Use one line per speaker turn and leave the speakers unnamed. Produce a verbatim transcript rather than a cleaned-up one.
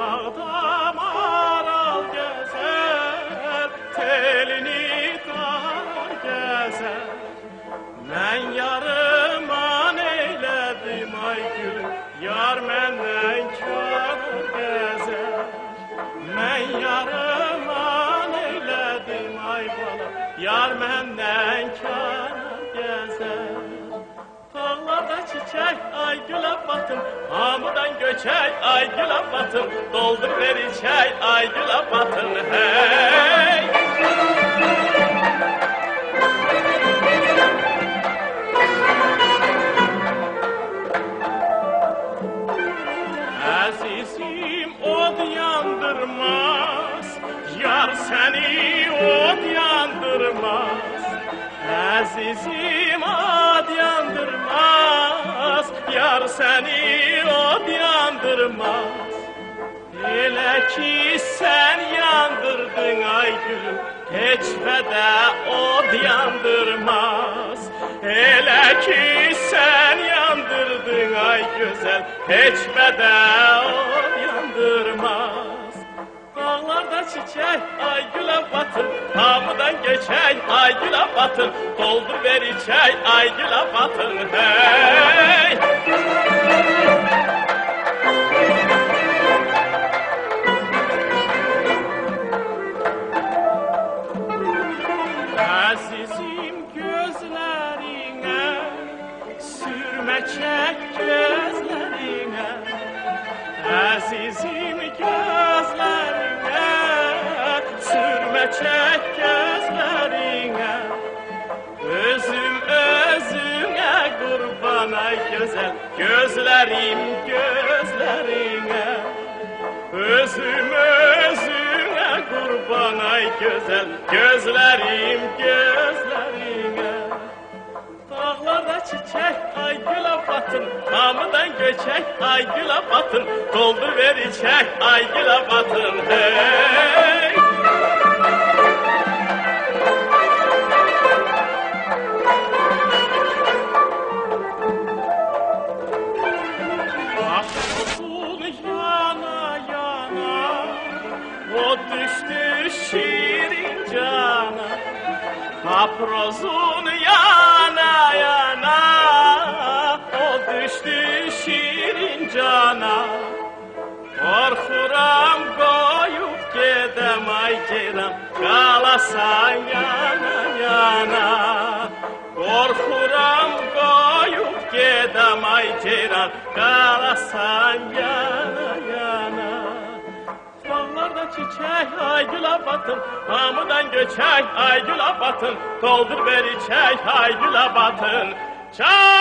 dağda maral gezer, telini dar gezer. Mən yarıman eylədim ay gülüm, yar məndən kar gəzər. Mən yarıman eylədim ay bala, yar məndən kar gəzər. Dağlarda çiçək, ay gülə batım, hamıdan göçək, ay gülə batım, doldur ver içək, ay gülə batım, hey! Əzizim od yandırmaz, yar səni od yandırmaz. Əzizim od yandırmaz, yar səni od yandırmaz. Elə ki sən yandırdın ay gülüm, heç vədə od yandırmaz. Elə ki sən yandırdın ay gözəl, heç vədə od yandırmaz. Dağlarda çiçək, ay gülə batır, hamıdan geçək, ay gülə batır, doldur ver içək, ay gülə batır, hey! Əzizim gözlərinə, sürmə çək gözlərinə. Əzizim gözlərinə, sürmə çək gözlərinə. Özüm özünə qurban ay gözəl, gözlərim gözlərinə. Özüm özünə qurban ay gözəl, gözlərim gözlərinə. Dağlarda çiçək, ay gülə batın, hamıdan göçək, ay gülə batın, doldur ver içək, ay gülə batın, hey! Afrodun yana yana, o düşdü şirin cana. Paprozun yana yana, o düşdü şirin cana. Qorxuram qoyub gedəm ay ceyran, qalasan yana yana. Qorxuram qoyub gedəm ay ceyran, qalasan yana yana. Dağlarda çiçək, ay gülə batın, hamıdan göçək, ay gülə batın, doldur ver içək, ay gülə batın. Çay!